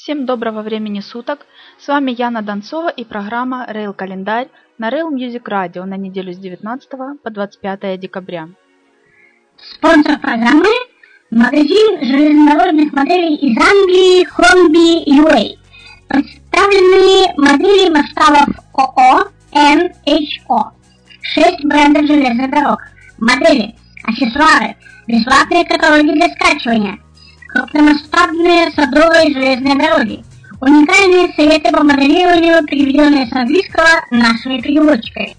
Всем доброго времени суток! С вами Яна Донцова и программа Rail Календарь на Rail Music Radio на неделю с 19 по 25 декабря. Спонсор программы – магазин железнодорожных моделей из Англии Hornby UA. Представлены модели масштабов ОО, НХО. 6 брендов железных дорог. Модели, аксессуары, бесплатные каталоги для скачивания, крупномасштабные садовые железные дороги, уникальные советы по моделированию, переведенные с английского нашими переводчиками.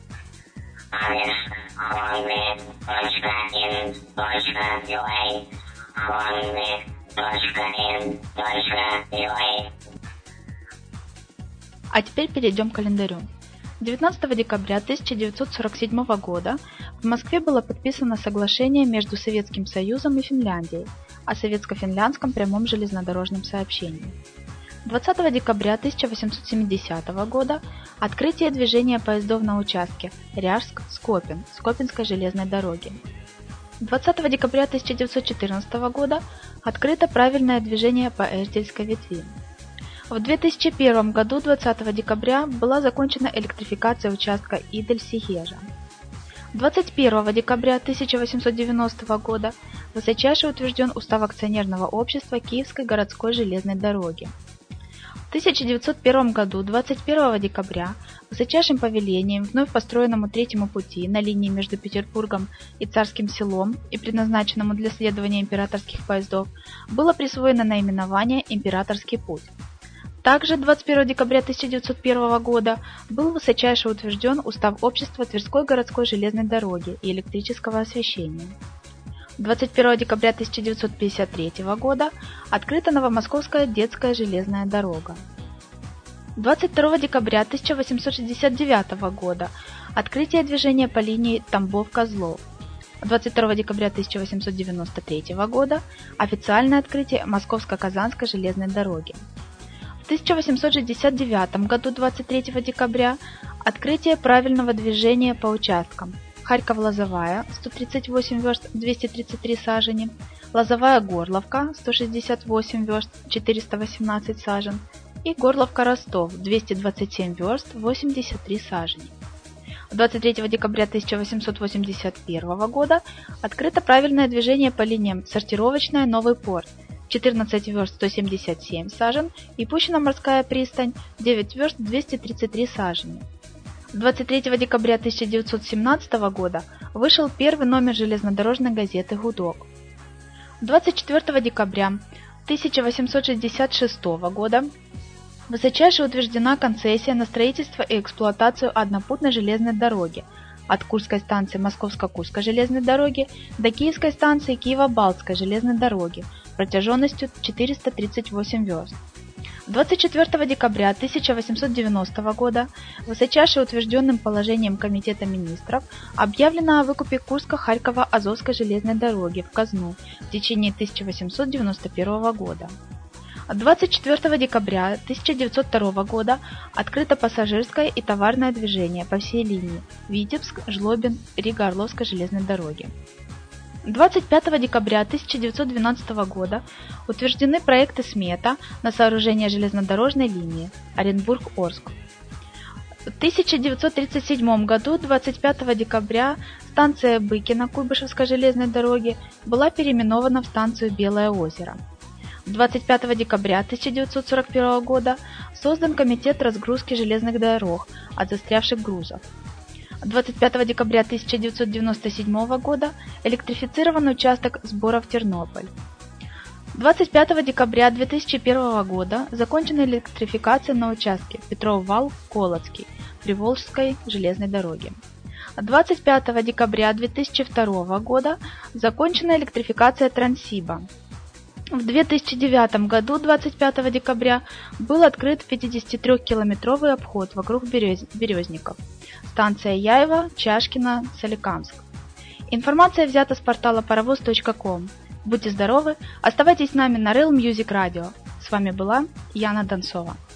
А теперь перейдем к календарю. 19 декабря 1947 года в Москве было подписано соглашение между Советским Союзом и Финляндией о советско-финляндском прямом железнодорожном сообщении. 20 декабря 1870 года открытие движения поездов на участке Ряжск-Скопин Скопинской железной дороги. 20 декабря 1914 года открыто правильное движение по Эртельской ветви. В 2001 году 20 декабря была закончена электрификация участка Идель-Сигежа. 21 декабря 1890 года высочайше утвержден устав акционерного общества Киевской городской железной дороги. В 1901 году 21 декабря высочайшим повелением вновь построенному третьему пути на линии между Петербургом и Царским Селом и предназначенному для следования императорских поездов было присвоено наименование «Императорский путь». Также 21 декабря 1901 года был высочайше утвержден устав общества Тверской городской железной дороги и электрического освещения. 21 декабря 1953 года открыта Новомосковская детская железная дорога. 22 декабря 1869 года открытие движения по линии Тамбов-Козлов. 22 декабря 1893 года официальное открытие Московско-Казанской железной дороги. В 1869 году 23 декабря открытие правильного движения по участкам Харьков-Лозовая 138 верст 233 сажени, Лозовая-Горловка 168 верст 418 сажен и Горловка-Ростов 227 верст 83 сажени. 23 декабря 1881 года открыто правильное движение по линиям Сортировочная Новый порт 14 верст 177 сажен и Пущино-морская пристань 9 верст 233 сажени. 23 декабря 1917 года вышел первый номер железнодорожной газеты «Гудок». 24 декабря 1866 года высочайше утверждена концессия на строительство и эксплуатацию однопутной железной дороги от Курской станции Московско-Курской железной дороги до Киевской станции Киево-Балтской железной дороги протяженностью 438 верст. 24 декабря 1890 года высочайше утвержденным положением Комитета министров объявлено о выкупе Курско-Харькова-Азовской железной дороги в казну в течение 1891 года. 24 декабря 1902 года открыто пассажирское и товарное движение по всей линии Витебск, Жлобин, Рига-Орловской железной дороги. 25 декабря 1912 года утверждены проекты смета на сооружение железнодорожной линии Оренбург-Орск. В 1937 году 25 декабря станция Быкино Куйбышевской железной дороги была переименована в станцию Белое озеро. 25 декабря 1941 года создан Комитет разгрузки железных дорог от застрявших грузов. 25 декабря 1997 года электрифицирован участок Сборов-Тернополь. 25 декабря 2001 года закончена электрификация на участке Петров-Вал-Колоцкий Приволжской железной дороги. 25 декабря 2002 года закончена электрификация Транссиба. В 2009 году 25 декабря был открыт 53-километровый обход вокруг Березников. Станция Яево, Чашкино, Соликамск. Информация взята с портала parovoz.com. Будьте здоровы, оставайтесь с нами на Rail Music Radio. С вами была Яна Донцова.